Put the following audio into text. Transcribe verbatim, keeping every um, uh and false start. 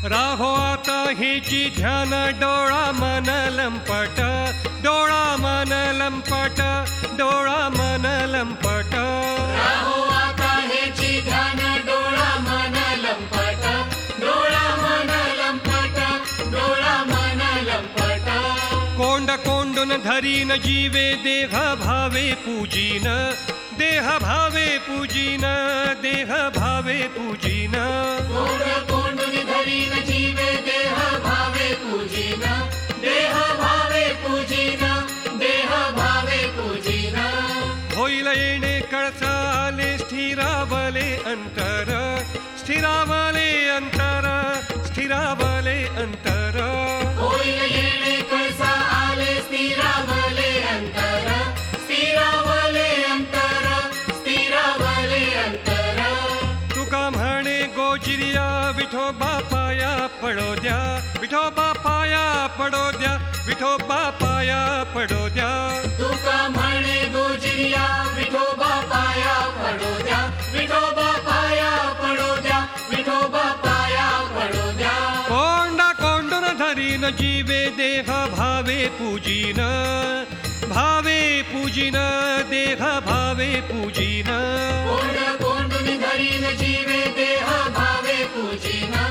राहो आता हेची ध्यान डोळा मन लंपट डोळा मन लंपट डोळा मन लंपट राहो आता हेची ध्यान डोळा मन लंपट डोळा मन लंपट डोळा मन लंपट कोंड कोंडून धरीन जीवे देह भावे पूजीन देह भावे पूजीन देह भावे पूजीन कोंड कोंडून धरीन जीवे देह भावे पूजीन देह भावे पूजीन देह भावे पूजीन होईल येणे कळसा आले स्थिरावले अंतर स्थिरावले अंतर स्थिरावले अंतर होईल येणे कळसा आले स्थिरावले अंतर स्थिरावले अंतर स्थिरावले अंतर तुका म्हणे गोजिरिया विठोबा पाया पडो द्या विठोबा पाया पडो द्या विठोबा पाया पडो द्या तुका म्हणे गोजिरिया विठोबा पाया पडो द्या विठोबा पाया पडो द्या विठोबा पाया पडो द्या कोंडा कोंडून धरीन जीवे देह भावे पूजीन भावे पूजीन देह भावे पूजीन कोंड कोंडून धरीन जीवे देह भावे पूजीन